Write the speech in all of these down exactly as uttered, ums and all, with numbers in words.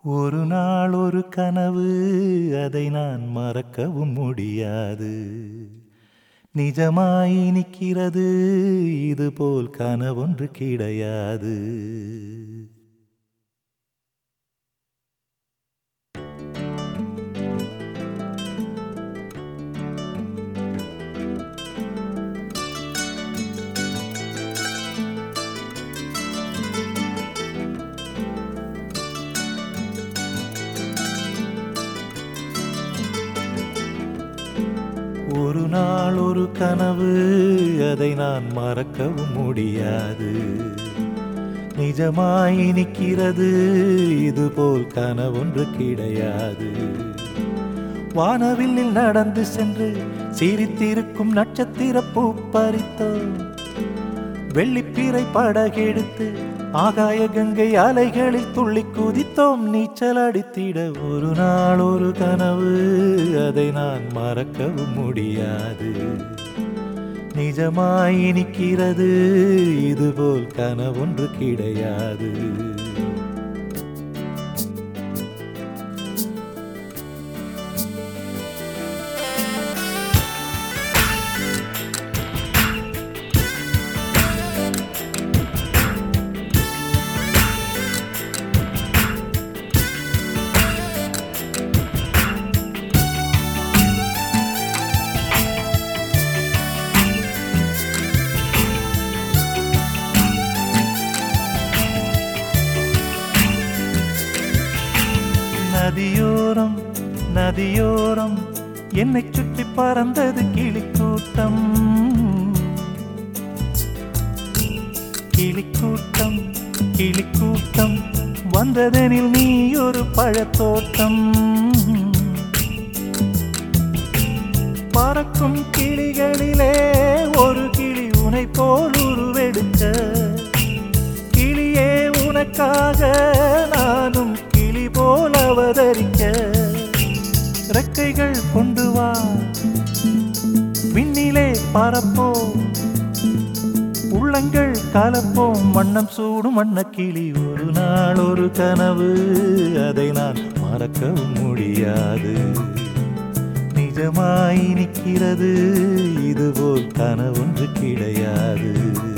ஒரு நாள் ஒரு கனவு, அதை நான் மறக்கவும் முடியாது. நிஜமாய் நிற்கிறது, இதுபோல் கனவொன்று கிடையாது. ஒரு நாள் ஒரு கனவு, அதை நான் மறக்கவும் முடியாது. நிஜமாய் நிற்கிறது, இதுபோல் கனவொன்று கிடையாது. வானவில்லில் நடந்து சென்று சிரித்திருக்கும் நட்சத்திர பூ பறித்தோம். வெள்ளிப்பிறை படகெடுத்து ஆகாய கங்கை அலைகளில் துள்ளி குதித்தோம். நீச்சல் அடித்திட ஒரு நாள் ஒரு கனவு, அதை நான் மறக்கவும் முடியாது. நிஜமாய் நிற்கிறது, இதுபோல் கனவொன்று கிடையாது. நதியோரம் நதியோரம் என்னை சுற்றி பறந்தது கிளிக்கூட்டம். கிளிக்கூட்டம் கிளிக்கூட்டம் வந்ததெனில் நீ ஒரு பழத்தோட்டம். பறக்கும் கிளிகளிலே ஒரு கிளி உனை போல் உருவெடுக்க. கிளியே உனக்காக நானும் போல் அவதரிக்க. ரெக்கைகள் கொண்டு வா, விண்ணிலே பறப்போம். உள்ளங்கள் கலப்போம், வண்ணம் சூடும் வண்ணக்கிளி. ஒரு நாள் ஒரு கனவு, அதை நான் மறக்கவும் முடியாது. நிஜமாய் நிற்கிறது, இதுபோல் கனவொன்று கிடையாது.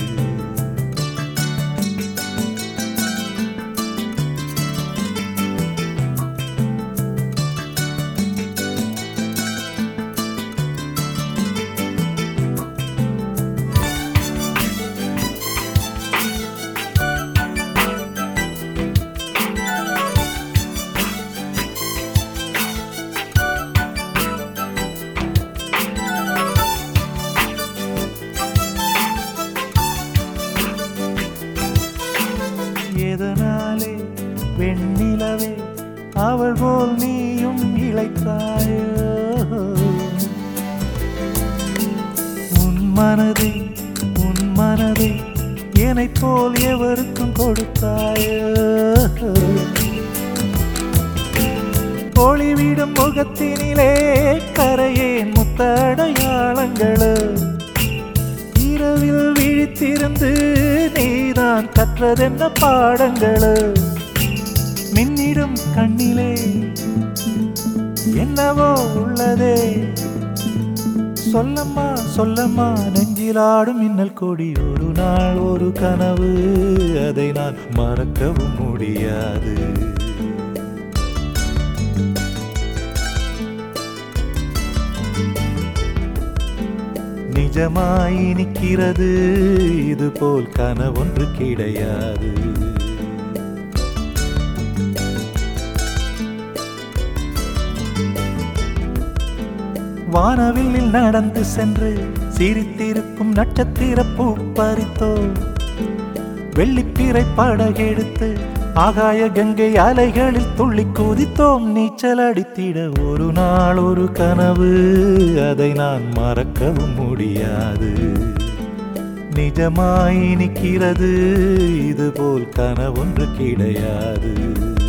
எதனாலே வெண்ணிலவே அவள் போல் நீயும் இளைத்தாயோ? உன் மனதை உன் மனதை என்னைப் போல் எவருக்கும் கொடுத்தாயோ? ஒளிவிடும் முகத்தினிலே கரையேன் முத்தடையாளங்களோ? இரவில் விழித்திருந்து நீதான் கற்றதென்ன பாடங்களோ? மின்னிடும் கண்ணிலே என்னவோ உள்ளதே. சொல்லம்மா சொல்லம்மா நெஞ்சிலாடும் மின்னல் கொடி. ஒரு நாள் ஒரு கனவு, அதை நான் மறக்கவும் முடியாது. நிஜமாய் நிற்கிறது, இதுபோல் கனவொன்று கிடையாது. வானவில்லில் நடந்து சென்று சிரித்திருக்கும் நட்சத்திர பூ பறித்தோம். வெள்ளிப்பிறை படகெடுத்து ஆகாய கங்கை அலைகளில் துள்ளி குதித்தோம். நீச்சல் அடித்திட ஒரு நாள் ஒரு கனவு, அதை நான் மறக்கவும் முடியாது. நிஜமாய் நிற்கிறது, இதுபோல் கனவொன்று கிடையாது.